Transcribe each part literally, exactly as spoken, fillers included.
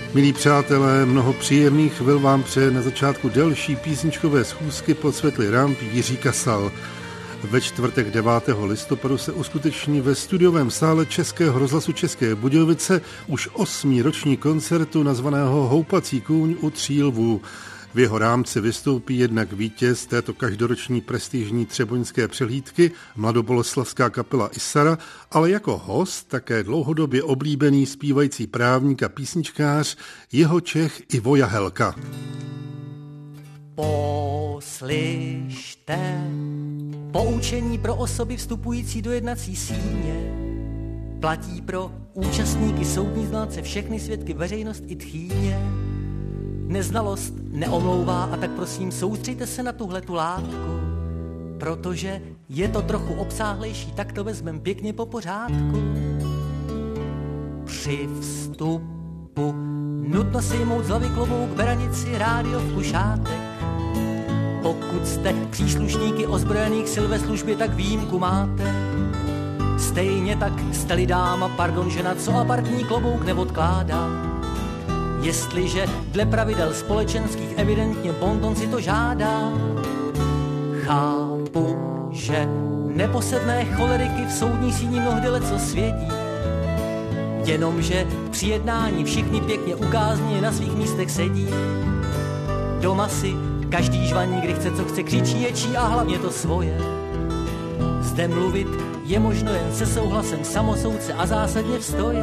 Milí přátelé, mnoho příjemných chvil vám přeje na začátku delší písničkové schůzky pod světly ramp Jiří Kasal. Ve čtvrtek devátého listopadu se uskuteční ve studiovém sále Českého rozhlasu České Budějovice už osmý roční koncertu nazvaného Houpací kůň u tří lvů. V jeho rámci vystoupí jednak vítěz této každoroční prestižní třeboňské přehlídky, mladoboleslavská kapela Isara, ale jako host také dlouhodobě oblíbený zpívající právník a písničkář Jihočech Ivo Jahelka. Poslyšte poučení pro osoby vstupující do jednací síně. Platí pro účastníky soudní znalce, všechny svědky, veřejnost i tchýně. Neznalost neomlouvá, a tak prosím soustřeďte se na tuhletu látku, protože je to trochu obsáhlejší, tak to vezmem pěkně po pořádku. Při vstupu nutno sejmout z hlavy klobouk, beranici, rádio, flušátek. Pokud jste příslušníky ozbrojených sil ve službě, tak výjimku máte. Stejně tak jste-li dáma, pardon žena, co apartní klobouk neodkládá. Jestliže dle pravidel společenských evidentně bonton si to žádá. Chápu, že neposedné choleriky v soudní síni mnohdy leco svědí. Jenomže při jednání všichni pěkně ukázně na svých místech sedí. Doma si každý žvaní, kdy chce, co chce, křičí, ječí a hlavně to svoje. Zde mluvit je možno jen se souhlasem samosoudce a zásadně v stoje.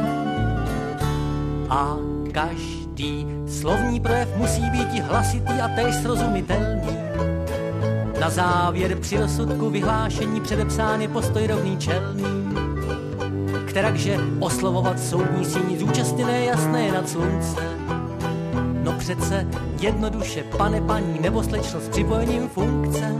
A každý slovní projev musí být hlasitý a též srozumitelný. Na závěr při rozsudku vyhlášení předepsán je postoj rovný čelný. Kterakže oslovovat soudní síni zúčastněné jasné nad slunce. No přece jednoduše, pane, paní nebo slečno s připojením funkce.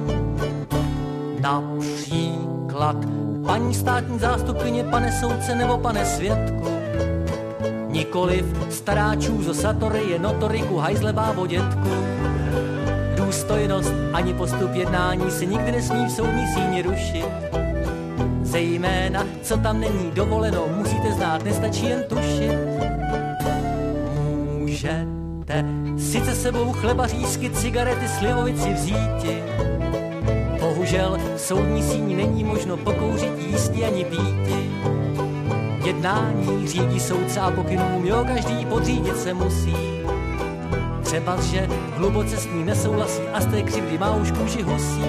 Například paní státní zástupkyně, pane soudce nebo pane svědku. Nikoliv stará čůzo Satori je notoriku hajzlebá vodětku. Důstojnost ani postup jednání se nikdy nesmí v soudní síni rušit. Zejména, co tam není dovoleno, musíte znát, nestačí jen tušit. Můžete sice sebou chleba, řízky, cigarety, slivovici vzíti. Bohužel v soudní síni není možno pokouřit, jísti ani píti. Jednání řídí soudce a pokynům, jo, každý podřídit se musí. Třeba, že hluboce s ní nesouhlasí a z té křivdy má už kůži husí.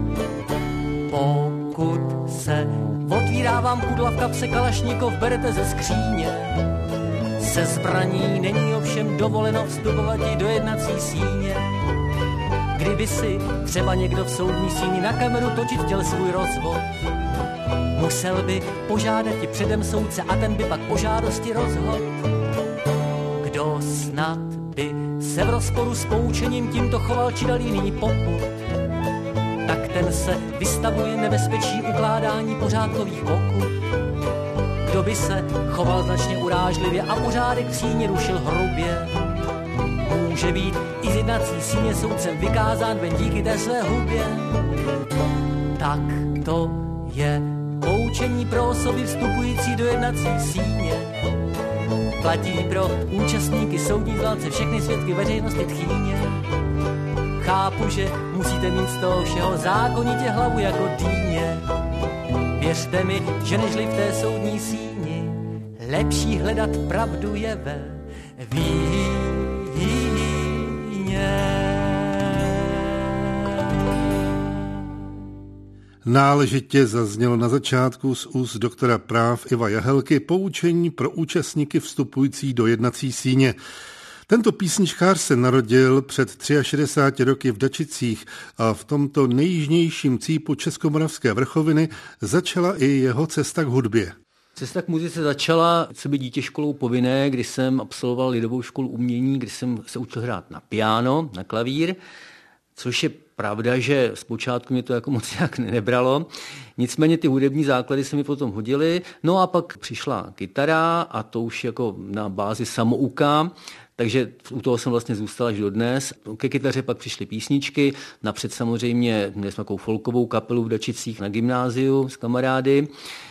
Pokud se otvírá vám kudla v kapse kalašnikov, berete ze skříně. Se zbraní není ovšem dovoleno vstupovat i do jednací síně. Kdyby si třeba někdo v soudní síni na kameru točit chtěl svůj rozvod, musel by požádat i předem soudce a ten by pak o žádosti rozhodl. Kdo snad by se v rozporu s poučením tímto choval či dal jiný popud, tak ten se vystavuje nebezpečí ukládání pořádkových pokut. Kdo by se choval značně urážlivě a pořádek v síni rušil hrubě, může být i z jednací síně soudcem vykázán ven díky té své hubě. Tak to je poučení pro osoby vstupující do jednací síně. Platí pro účastníky soudní znalce, všechny svědky, veřejnosti, tchýně. Chápu, že musíte mít z toho všeho zákonitě hlavu jako dýně. Věřte mi, že nežli v té soudní síni, lepší hledat pravdu je ve víně. Náležitě zaznělo na začátku z úst doktora práv Iva Jahelky poučení pro účastníky vstupující do jednací síně. Tento písničkář se narodil před šedesáti třemi roky v Dačicích a v tomto nejjižnějším cípu Českomoravské vrchoviny začala i jeho cesta k hudbě. Cesta k muzice začala coby dítě školou povinné, kdy jsem absolvoval lidovou školu umění, kdy jsem se učil hrát na piano, na klavír, což je pravda, že zpočátku mě to jako moc jak nebralo. Nicméně ty hudební základy se mi potom hodily. No a pak přišla kytara a to už jako na bázi samouka. Takže u toho jsem vlastně zůstal až dodnes. Ke kytaře pak přišly písničky, napřed samozřejmě měli jsme takovou folkovou kapelu v Dačicích na gymnáziu s kamarády.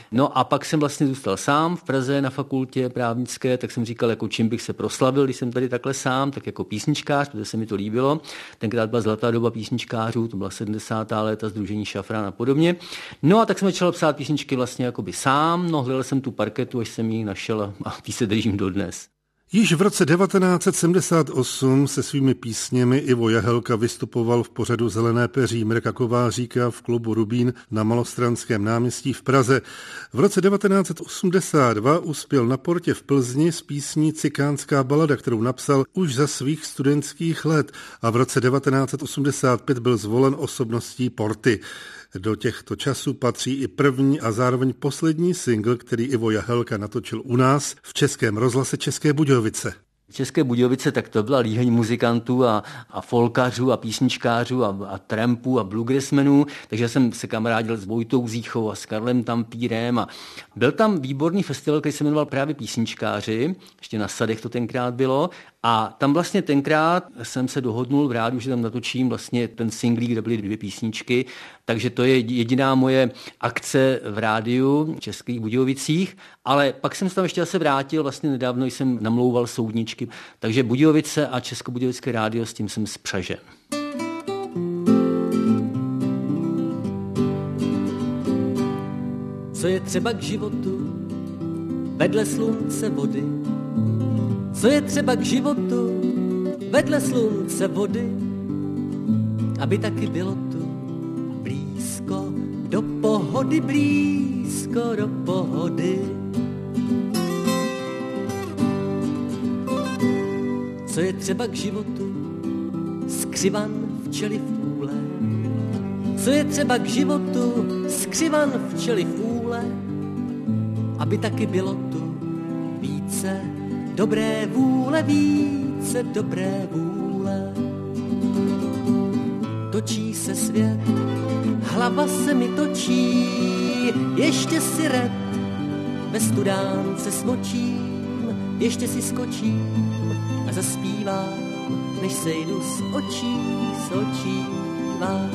No a pak jsem vlastně zůstal sám v Praze na fakultě právnické, tak jsem říkal, jako čím bych se proslavil, když jsem tady takhle sám, tak jako písničkář, protože se mi to líbilo. Tenkrát byla zlatá doba písničkářů, to byla sedmdesátá léta, Sdružení Šafrán a podobně. No a tak jsem začal psát písničky vlastně jakoby sám, no hledal jsem tu parketu, až jsem ji našel a tý se držím dodnes. Již v roce devatenáct set sedmdesát osm se svými písněmi Ivo Jahelka vystupoval v pořadu Zelené peří Mirka Kováříka v klubu Rubín na Malostranském náměstí v Praze. V roce devatenáct set osmdesát dva uspěl na Portě v Plzni s písní Cikánská balada, kterou napsal už za svých studentských let, a v roce devatenáct set osmdesát pět byl zvolen osobností Porty. Do těchto časů patří i první a zároveň poslední singl, který Ivo Jahelka natočil u nás v Českém rozhlase České Budějovice. České Budějovice, tak to byla líheň muzikantů a, a folkařů a písničkářů a, a trampů a bluegrassmenů, takže jsem se kamarádil s Vojtou Zíchou a s Karlem Tampírem a byl tam výborný festival, který se jmenoval právě Písničkáři, ještě na Sadech to tenkrát bylo, a tam vlastně tenkrát jsem se dohodnul v rádiu, že tam natočím vlastně ten singlík, kde byly dvě písničky, takže to je jediná moje akce v rádiu v Českých Budějovicích, ale pak jsem se tam ještě zase vrátil, vlastně nedávno jsem namlouval soudničky, takže Budějovice a Českobudějovické rádio, s tím jsem spřažen. Co je třeba k životu vedle slunce vody? Co je třeba k životu vedle slunce vody? Aby taky bylo tu blízko do pohody, blízko do pohody. Co je třeba k životu skřivan včely v úle? Co je třeba k životu skřivan včely v úle? Aby taky bylo tu více dobré vůle, více dobré vůle. Točí se svět, hlava se mi točí, ještě si red, ve studánce smočím, ještě si skočím a zaspívám, než sejdu z očí, z očí vám.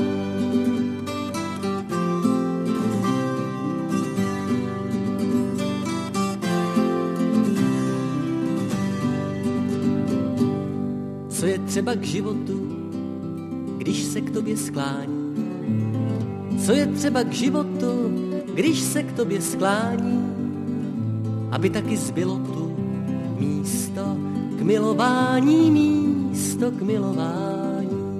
Co je třeba k životu, když se k tobě sklání? Co je třeba k životu, když se k tobě sklání? Aby taky zbylo tu místo k milování, místo k milování.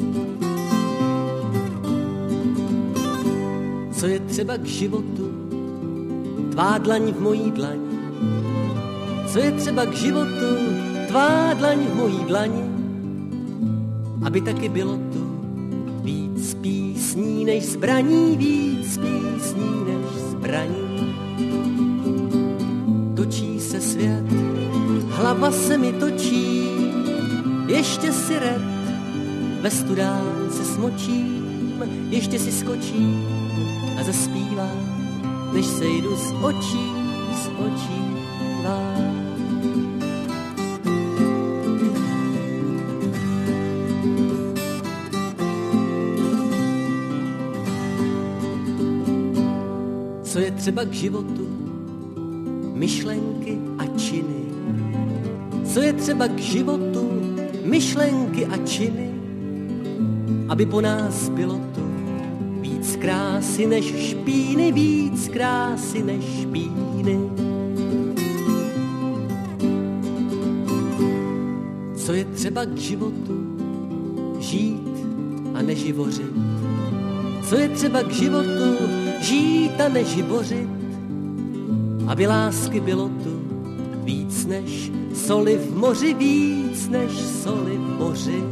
Co je třeba k životu, tvá dlaň v mojí dlani? Co je třeba k životu, tvá dlaň v mojí dlani? Aby taky bylo tu víc písní než zbraní, víc písní než zbraní. Točí se svět, hlava se mi točí, ještě si red, ve studánce smočím, ještě si skočím a zaspívám, než sejdu z očí, z očí vám. Co je třeba k životu, myšlenky a činy. Co je třeba k životu, myšlenky a činy. Aby po nás bylo tu víc krásy než špíny, víc krásy než špíny. Co je třeba k životu, žít a neživořit. Co je třeba k životu, žít a neživořit. Aby lásky bylo tu víc než soli v moři, víc než soli v moři.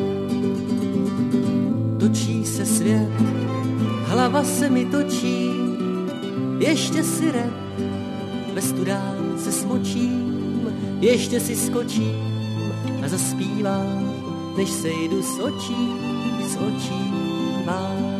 Točí se svět, hlava se mi točí, ještě si red, ve studánce smočím, ještě si skočím a zaspívám, než sejdu z očí, z očí vám.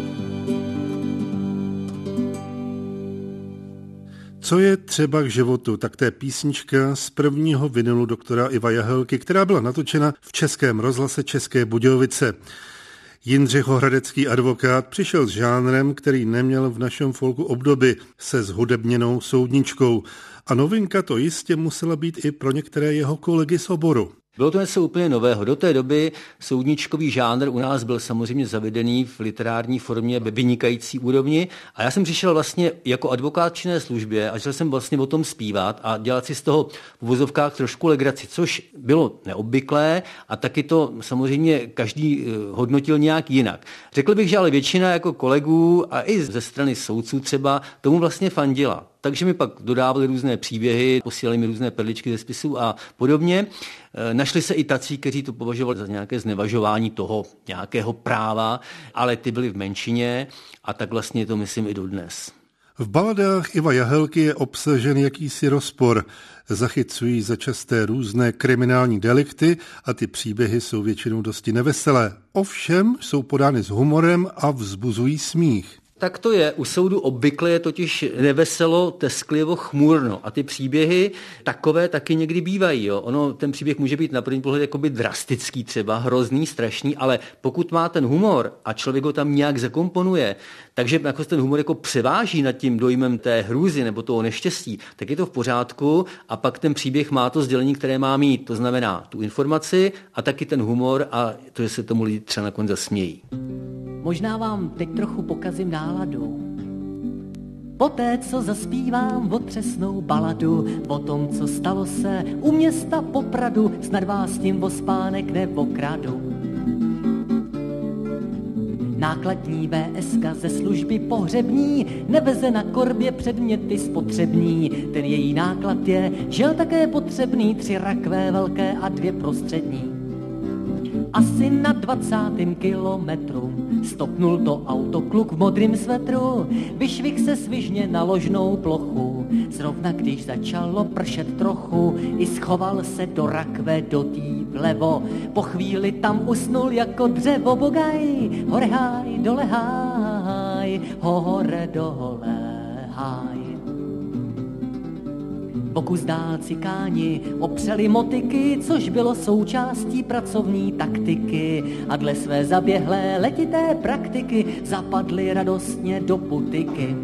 Co je třeba k životu, tak to je písnička z prvního vinilu doktora Iva Jahelky, která byla natočena v Českém rozhlase České Budějovice. Jindřich Hradecký advokát přišel s žánrem, který neměl v našem folku obdoby, se zhudebněnou soudničkou. A novinka to jistě musela být i pro některé jeho kolegy z oboru. Bylo to něco úplně nového. Do té doby soudničkový žánr u nás byl samozřejmě zavedený v literární formě ve vynikající úrovni a já jsem přišel vlastně jako advokát v činné službě a začal jsem vlastně o tom zpívat a dělat si z toho v uvozovkách trošku legraci, což bylo neobvyklé a taky to samozřejmě každý hodnotil nějak jinak. Řekl bych, že ale většina jako kolegů a i ze strany soudců třeba tomu vlastně fandila. Takže mi pak dodávali různé příběhy, posílali mi různé perličky ze spisů a podobně. Našli se i tací, kteří to považovali za nějaké znevažování toho nějakého práva, ale ty byli v menšině a tak vlastně to myslím i dodnes. V baladách Iva Jahelky je obsažen jakýsi rozpor. Zachycují začasté různé kriminální delikty a ty příběhy jsou většinou dosti neveselé. Ovšem jsou podány s humorem a vzbuzují smích. Tak to je. U soudu obvykle je totiž neveselo, tesklivo, chmurno. A ty příběhy takové taky někdy bývají. Jo. Ono, ten příběh může být na první pohled jakoby drastický třeba, hrozný, strašný, ale pokud má ten humor a člověk ho tam nějak zakomponuje, takže jako ten humor jako převáží nad tím dojmem té hrůzy nebo toho neštěstí, tak je to v pořádku a pak ten příběh má to sdělení, které má mít. To znamená tu informaci a taky ten humor a to, že se tomu lidi třeba nakonec zasmějí. Možná vám teď trochu pokazím náladu. Poté, co zaspívám otřesnou baladu o tom, co stalo se u města Popradu, snad vás tím o spánek neokradu. Nákladní vé es ká ze služby pohřební neveze na korbě předměty spotřební. Ten její náklad je, žel také potřebný, tři rakve velké a dvě prostřední. Asi na dvacátém kilometru stopnul to auto kluk v modrým svetru, vyšvih se svižně na ložnou plochu, zrovna když začalo pršet trochu, i schoval se do rakve do tý vlevo, po chvíli tam usnul jako dřevo, bogaj, hore háj, dole háj, hore dole háj. Pokus dál cikáni opřeli motyky, což bylo součástí pracovní taktiky a dle své zaběhlé letité praktiky zapadli radostně do putiky.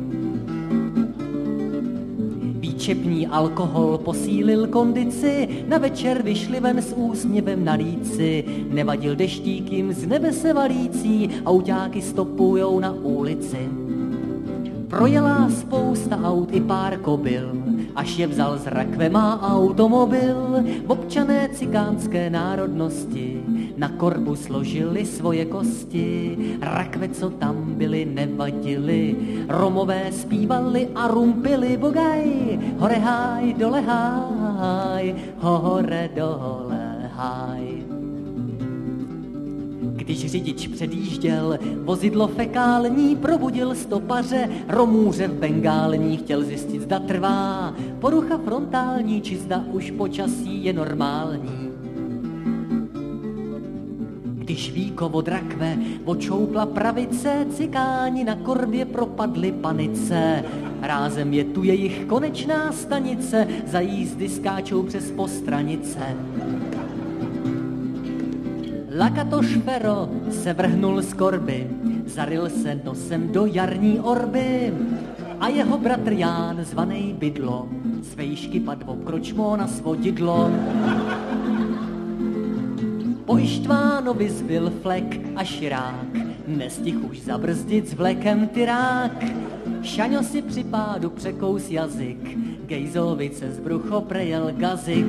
Výčepní alkohol posílil kondici, na večer vyšli ven s úsměvem na líci, nevadil deštík jim z nebe se valící, autáky stopujou na ulici. Projela spousta aut i pár kobyl, až je vzal z rakve má automobil. Občané cikánské národnosti na korbu složili svoje kosti. Rakve, co tam byly, nevadily, Romové zpívali a rumpili, bogaj, hore háj, dole háj, hore dole háj. Když řidič předjížděl vozidlo fekální, probudil stopaře, Romůře v Bengální, chtěl zjistit, zda trvá porucha frontální, či zda už počasí je normální. Když víko od rakve očoupla pravice, cikáni na korbě propadli panice. Rázem je tu jejich konečná stanice, za jízdy skáčou přes postranice. Lakatoš Fero se vrhnul z korby, zaril se nosem do jarní orby a jeho bratr Ján, zvanej Bydlo, z vejšky padl obkročmo na svodidlo. Po Ištvánovi zbyl Flek a Širák, nestih už zabrzdit s vlekem tyrák. Šaňo si při pádu překous jazyk, Gejzovi z brucho prejel gazik.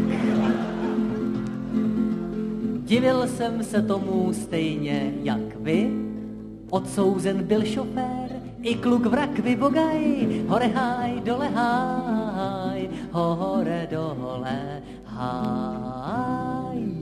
Divil jsem se tomu stejně jak vy, odsouzen byl šofér i kluk v rakvi, bogaj, hore háj, dole háj, hore dole háj.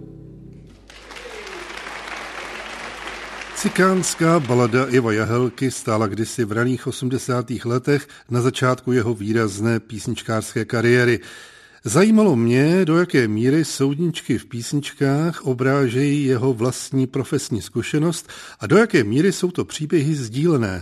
Cikánská balada Iva Jahelky stála kdysi v raných osmdesátých letech na začátku jeho výrazné písničkářské kariéry. Zajímalo mě, do jaké míry soudničky v písničkách obrážejí jeho vlastní profesní zkušenost a do jaké míry jsou to příběhy sdílené.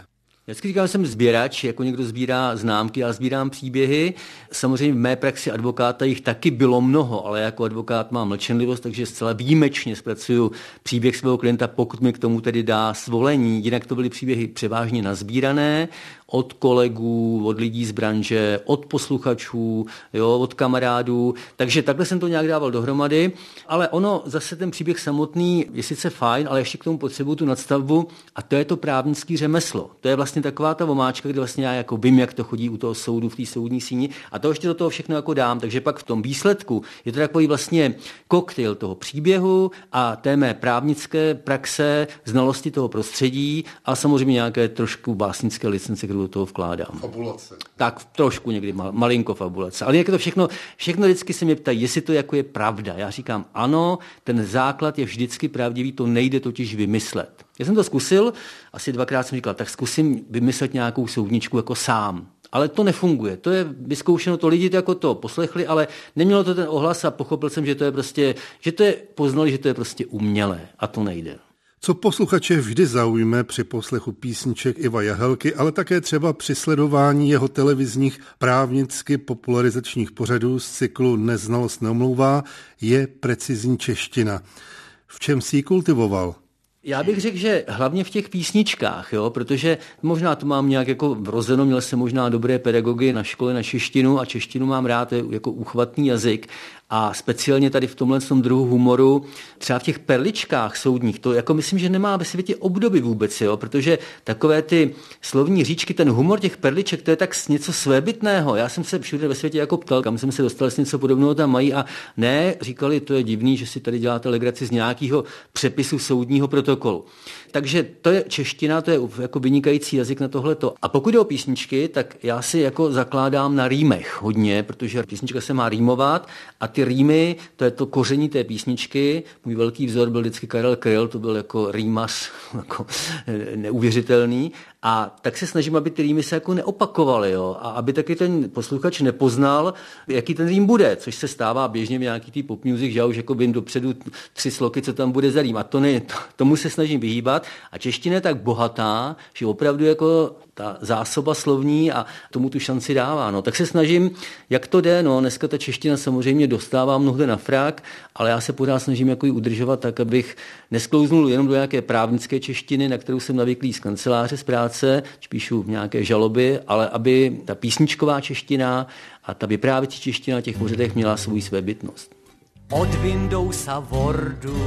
Já vždycky říkám, že jsem sběrač, jako někdo sbírá známky, já sbírám příběhy. Samozřejmě v mé praxi advokáta jich taky bylo mnoho, ale jako advokát mám mlčenlivost, takže zcela výjimečně zpracuju příběh svého klienta, pokud mi k tomu tedy dá svolení. Jinak to byly příběhy převážně nazbírané od kolegů, od lidí z branže, od posluchačů, jo, od kamarádů. Takže takhle jsem to nějak dával dohromady, ale ono zase ten příběh samotný je sice fajn, ale ještě k tomu potřebuju tu nadstavbu a to je to právnický řemeslo. To je vlastně taková ta vomáčka, kde vlastně já jako vím, jak to chodí u toho soudu v té soudní síni a to ještě do toho všechno jako dám, takže pak v tom výsledku je to takový vlastně koktejl toho příběhu a té mé právnické praxe, znalosti toho prostředí a samozřejmě nějaké trošku básnické licence, kterou do toho vkládám. Fabulace. Tak trošku někdy mal, malinko fabulace. Ale jak to všechno, všechno vždycky se mě ptají, jestli to jako je pravda. Já říkám ano, ten základ je vždycky pravdivý, to nejde totiž vymyslet. Já jsem to zkusil, asi dvakrát jsem říkal, tak zkusím vymyslet nějakou soudničku jako sám. Ale to nefunguje. To je vyzkoušeno, to lidi jako to poslechli, ale nemělo to ten ohlas a pochopil jsem, že to je prostě, že to je, poznali, že to je prostě umělé a to nejde. Co posluchače vždy zaujme při poslechu písniček Iva Jahelky, ale také třeba při sledování jeho televizních právnicky popularizačních pořadů z cyklu Neznalost neomlouvá, je precizní čeština. V čem si ji kultivoval? Já bych řekl, že hlavně v těch písničkách, jo, protože možná to mám nějak jako vrozeno, měl jsem možná dobré pedagogy na škole na češtinu a češtinu mám rád jako úchvatný jazyk a speciálně tady v tomhle tom druhu humoru, třeba v těch perličkách soudních, to jako myslím, že nemá ve světě obdoby vůbec, jo, protože takové ty slovní říčky, ten humor těch perliček, to je tak něco svébytného. Já jsem se všude ve světě jako ptal, kam jsem se dostal, jestli něco podobného tam mají a ne, říkali, to je divný, že si tady děláte legraci z nějakého přepisu soudního protokolu. Takže to je čeština, to je jako vynikající jazyk na tohleto. A pokud jde o písničky, tak já si jako zakládám na rýmech hodně, protože písnička se má rýmovat a ty rýmy, to je to koření té písničky. Můj velký vzor byl vždycky Karel Kryl, to byl jako rýmař jako neuvěřitelný. A tak se snažím, aby ty rýmy se jako neopakovaly, jo? A aby taky ten posluchač nepoznal, jaký ten rým bude, což se stává běžně v nějaký tý pop music, že já už jako vím dopředu tři sloky, co tam bude za rým. A to ne, to, tomu se snažím vyhýbat. A čeština je tak bohatá, že opravdu jako ta zásoba slovní a tomu tu šanci dává. No. Tak se snažím, jak to jde. No. Dneska ta čeština samozřejmě dostává mnohde na frak, ale já se pořád snažím jako ji udržovat tak, abych nesklouznul jenom do nějaké právnické češtiny, na kterou jsem navyklý z kanceláře, z práce, píšu v nějaké žaloby, ale aby ta písničková čeština a ta vyprávěcí čeština na těch pořadech měla svou svébytnost. Od Windowsa Wordu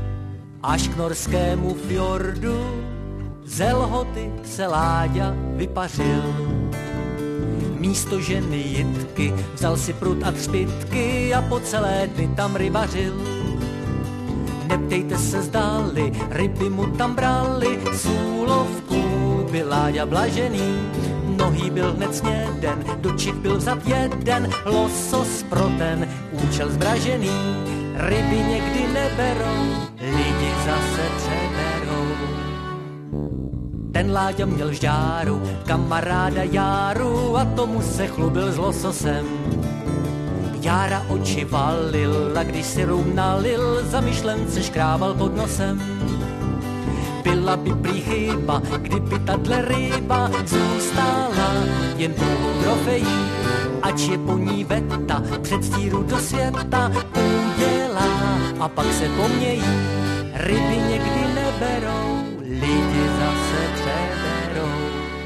až k norskému fjordu ze lhoty se Láďa vypařil. Místo ženy Jitky vzal si prut a třpytky a po celé dny tam rybařil. Neptejte se, zdáli, ryby mu tam brali, sůlovku byl Láďa blažený. Nohý byl hned sněden, do čich byl vzat jeden, losos pro ten účel zbražený. Ryby někdy neberou, lidi zase přeberou. Ten Láďa měl žďáru, kamaráda Járu a tomu se chlubil s lososem. Jára oči valil a když si rum nalil, za myšlence škrábal pod nosem. Byla by prý chyba, kdyby tahle ryba zůstala jen pouhou trofejí, ač je po ní veta, předstíru do světa udělá a pak se pomějí. Ryby někdy neberou, lidi zase přeberou.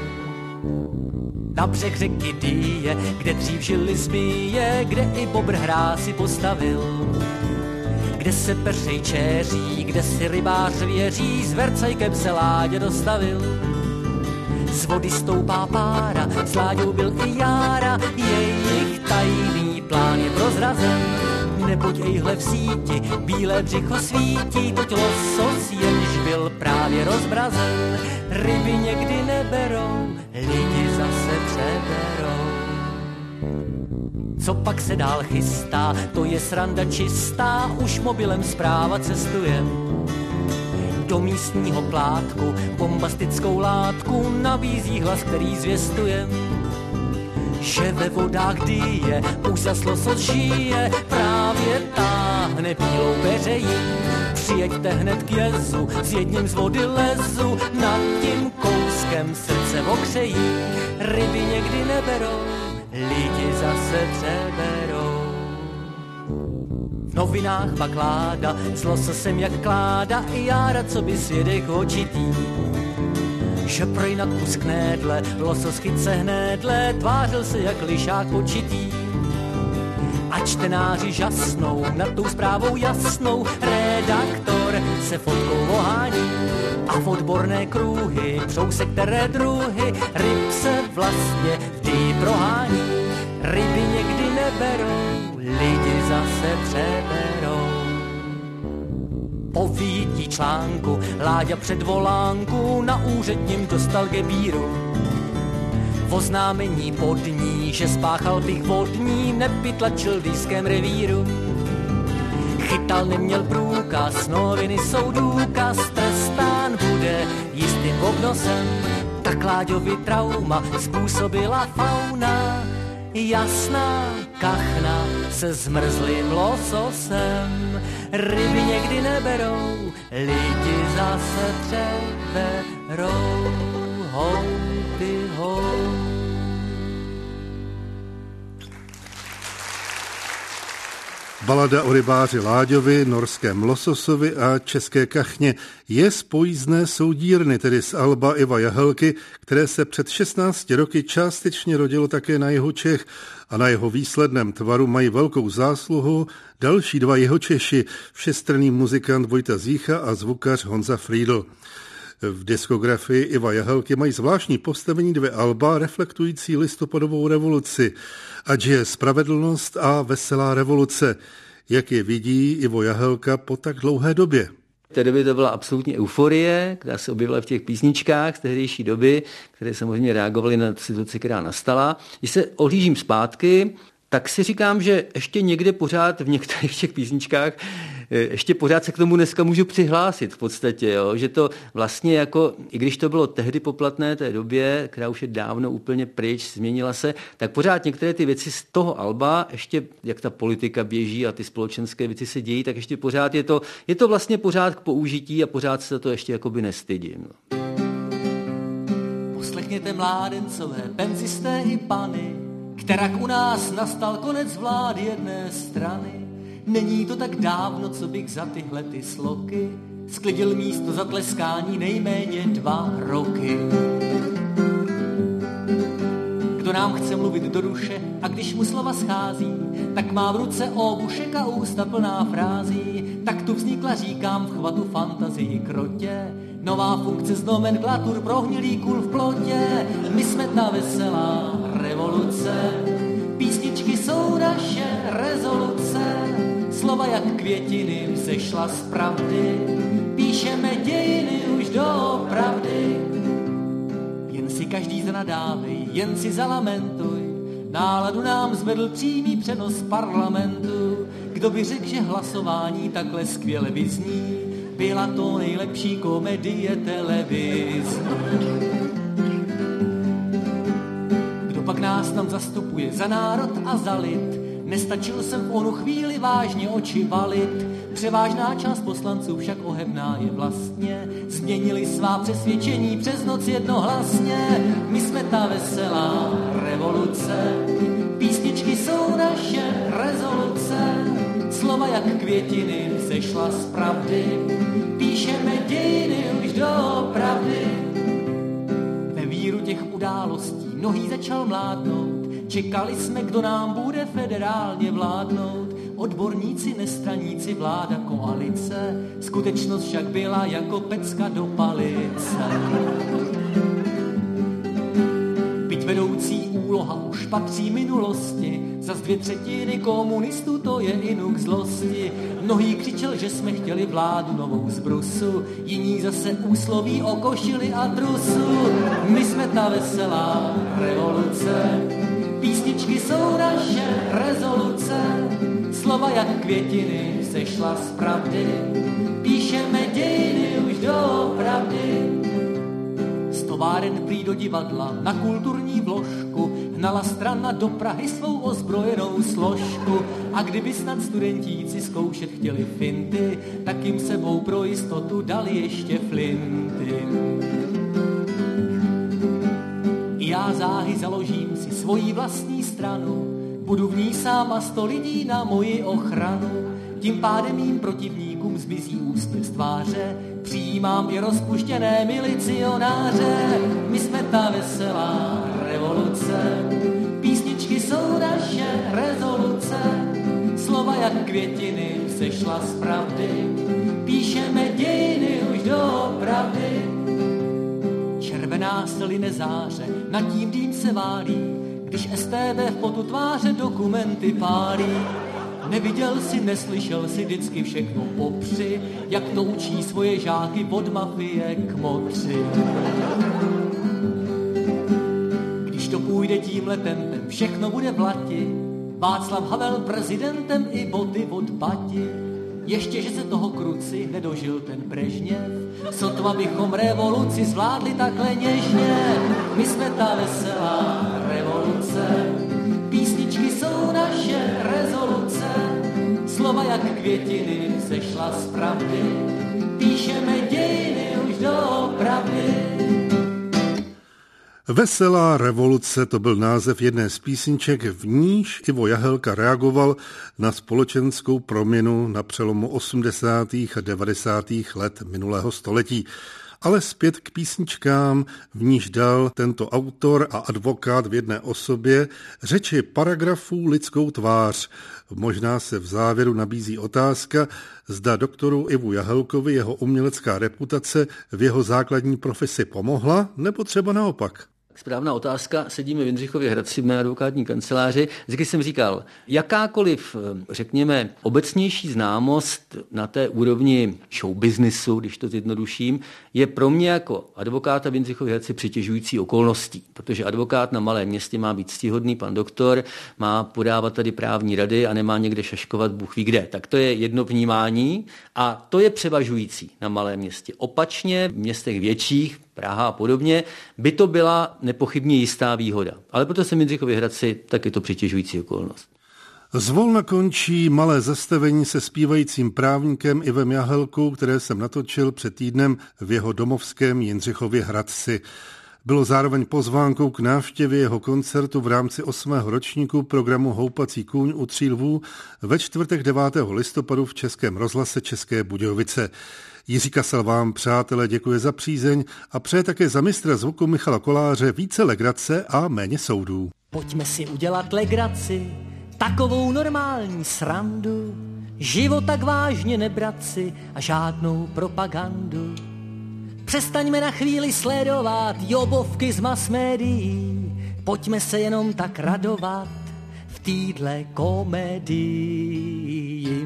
Na břeh řeky Dyje, kde dřív žili zmije, kde i bobr hrásy postavil, kde se peřej čéří, kde si rybář věří, s vercajkem se Láďa dostavil. Z vody stoupá pára, s Láďou byl i Jára, jejich tajný plán je prozrazen. Neboť ejhle v síti, bílé břicho svítí, toť losos jenž byl právě rozmrazen. Ryby někdy neberou, lidi zase přeberou. Co pak se dál chystá, to je sranda čistá, už mobilem zpráva cestujem. Do místního plátku bombastickou látku nabízí hlas, který zvěstujem. Že ve vodách Dyje už zas losos žije, právě táhne mne bílou peřejí. Přijeďte hned k jezu, s jedním z vody lezu, nad tím kouskem srdce okřejí. Ryby někdy neberou, lidi zase přeberou. V novinách bakláda, s lososem jak kláda, i jára, co by svědek očitý. Že prej na kus knedle, losos chytce hnedle, tvářil se jak lišák počitý. A čtenáři žasnou nad tou zprávou jasnou, redaktor se fotkou ohání. A v odborné kruhy přou se které druhy ryb se vlastně vždy prohání. Ryby někdy neberou, lidi zase přeberou. Po vyjití článku Láďa před volánku na úředním dostal gebíru. V oznámení pod ní, že spáchal bych vodní, nepytlačil v dýském revíru. Chytal neměl průkaz, noviny jsou důkaz, trestán bude jistým obnosem. Tak Láďovi trauma způsobila fauna, jasná kachna se zmrzlým lososem. Ryby někdy neberou, lidi zase přeberou. Houby, houby. Balada o rybáři Láďovi, norském lososovi a české kachně je z pojízdné soudírny, tedy z alba Iva Jahelky, které se před šestnácti roky částečně rodilo také na Jihočech a na jeho výsledném tvaru mají velkou zásluhu další dva Jihočeši, všestranný muzikant Vojta Zícha a zvukař Honza Friedl. V diskografii Iva Jahelky mají zvláštní postavení dvě alba reflektující listopadovou revoluci, ať je Spravedlnost a Veselá revoluce, jak je vidí Ivo Jahelka po tak dlouhé době. V té době to byla absolutní euforie, která se objevila v těch písničkách z tehdejší doby, které samozřejmě reagovaly na situaci, která nastala. Když se ohlížím zpátky, tak si říkám, že ještě někde pořád v některých těch písničkách ještě pořád se k tomu dneska můžu přihlásit v podstatě, jo? Že to vlastně jako, i když to bylo tehdy poplatné té době, která už je dávno úplně pryč, změnila se, tak pořád některé ty věci z toho alba, ještě jak ta politika běží a ty společenské věci se dějí, tak ještě pořád je to, je to vlastně pořád k použití a pořád se to ještě jakoby nestydím. Poslechněte mládencové, penzisté i pany, kterak u nás nastal konec vlády jedné strany. Není to tak dávno, co bych za tyhle ty sloky sklidil místo za tleskání nejméně dva roky. Kdo nám chce mluvit do duše a když mu slova schází, tak má v ruce obušek a ústa plná frází. Tak tu vznikla, říkám, v chvatu fantazii krotě, nová funkce z nomenklatur prohnilý kůl v plotě. My jsme ta veselá revoluce, písničky jsou naše rezoluce, slova jak květiny vzešla z pravdy, píšeme dějiny už doopravdy. Jen si každý zanadávej, jen si zalamentuj, náladu nám zvedl přímý přenos parlamentu. Kdo by řekl, že hlasování takhle skvěle vyzní, byla to nejlepší komedie televizní. Kdo pak nás tam zastupuje za národ a za lid, nestačil jsem v onu chvíli vážně oči valit. Převážná část poslanců však ohebná je vlastně, změnili svá přesvědčení přes noc jednohlasně. My jsme ta veselá revoluce, písničky jsou naše rezoluce, slova jak květiny vzešla z pravdy, píšeme dějiny už doopravdy. Ve víru těch událostí mnohý začal mládnout, čekali jsme, kdo nám bude federálně vládnout. Odborníci, nestraníci, vláda, koalice, skutečnost však byla jako pecka do palice. Byť vedoucí úloha už patří minulosti, zas dvě třetiny komunistů to je inuk zlosti. Mnohý křičel, že jsme chtěli vládu novou z Brusu, jiní zase úsloví o košili a trusu. My jsme ta veselá revoluce, písničky jsou naše rezoluce, slova jak květiny sešla z pravdy, píšeme dějiny už doopravdy. Z továren prý do divadla na kulturní vložku hnala strana do Prahy svou ozbrojenou složku. A kdyby snad studentíci zkoušet chtěli finty, tak jim sebou pro jistotu dali ještě flinty. Já záhy založím si svoji vlastní stranu, budu v ní sám a sto lidí na moji ochranu. Tím pádem mým protivníkům zmizí úsměv z tváře, přijímám i rozpuštěné milicionáře. My jsme ta veselá revoluce, písničky jsou naše rezoluce, slova jak květiny sešla z pravdy, píšeme dějiny už doopravdy. Červená se line záře, nad tím dým se válí, když S T B v potu tváře dokumenty pálí. Neviděl si, neslyšel si, vždycky všechno popři, jak to učí svoje žáky od mafie k motři. Když to půjde tímhle tempem, všechno bude v lati, Václav Havel prezidentem i boty od bati. Ještě, že se toho kruci nedožil ten Brežněv, sotva bychom revoluci zvládli takhle něžně. My jsme ta veselá revoluce, písničky jsou naše rezoluce, slova jak květiny sešla z pravdy, píšeme dějiny už doopravdy. Veselá revoluce, to byl název jedné z písniček, v níž Ivo Jahelka reagoval na společenskou proměnu na přelomu osmdesátých a devadesátých let minulého století. Ale zpět k písničkám, v níž dal tento autor a advokát v jedné osobě řeči paragrafů lidskou tvář. Možná se v závěru nabízí otázka, zda doktoru Ivu Jahelkovi jeho umělecká reputace v jeho základní profesi pomohla, nebo třeba naopak. Správná otázka, sedíme v Jindřichově Hradci v mé advokátní kanceláři. Vždycky jsem říkal, jakákoliv, řekněme, obecnější známost na té úrovni showbiznisu, když to zjednoduším, je pro mě jako advokáta v Jindřichově Hradci přitěžující okolností, protože advokát na malém městě má být ctihodný pan doktor, má podávat tady právní rady a nemá někde šaškovat Bůh ví kde. Tak to je jedno vnímání a to je převažující na malém městě. Opačně v městech větších, Praha a podobně, by to byla nepochybně jistá výhoda. Ale proto jsem v Jindřichově Hradci, tak je to přitěžující okolnost. Zvolna končí malé zastavení se zpívajícím právníkem Ivem Jahelkou, které jsem natočil před týdnem v jeho domovském Jindřichově Hradci. Bylo zároveň pozvánkou k návštěvě jeho koncertu v rámci osmého ročníku programu Houpací kůň u Tří lvů ve čtvrtek devátého listopadu v Českém rozhlase České Budějovice. Jiří Kasal vám, přátelé, děkuje za přízeň a přeje také za mistra zvuku Michala Koláře více legrace a méně soudů. Pojďme si udělat legraci, takovou normální srandu, život tak vážně nebrat si a žádnou propagandu. Přestaňme na chvíli sledovat jobovky z mass médií, pojďme se jenom tak radovat v týdle komedii.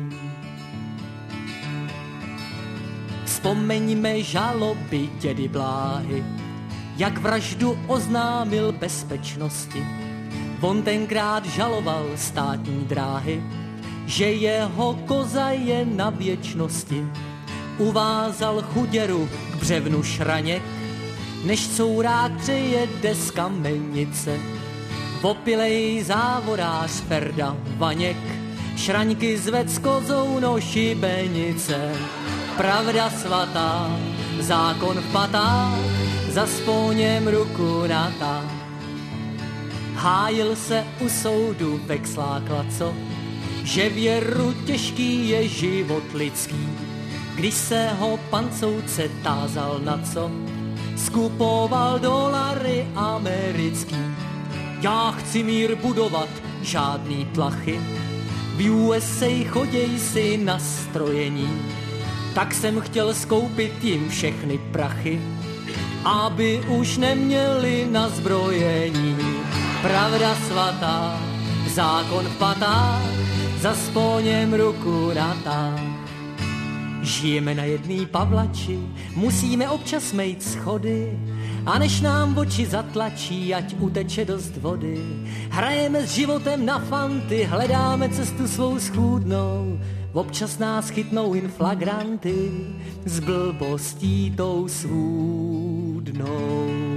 Vzpomeňme žaloby dědy Bláhy, jak vraždu oznámil bezpečnosti. On tenkrát žaloval státní dráhy, že jeho koza je na věčnosti. Uvázal chuděru k břevnu šraněk, než courák přejede z Kamenice. Opilej závodář Ferda Vaněk, šraňky zved s kozou no šibenice. Pravda svatá, zákon v patách, za spóněm ruku natá. Hájil se u soudu vexlák Laco, že věru těžký je život lidský. Když se ho pan soudce tázal na co, skupoval dolary americký. Já chci mír budovat, žádný tlachy, v U S A choděj si na strojení. Tak jsem chtěl skoupit jim všechny prachy, aby už neměli na zbrojení. Pravda svatá, zákon v patách, za spóněm ruku natá. Žijeme na jedný pavlači, musíme občas mejt schody, a než nám oči zatlačí, ať uteče dost vody. Hrajeme s životem na fanty, hledáme cestu svou schůdnou, občas nás chytnou inflagranty s blbostí tou svůdnou.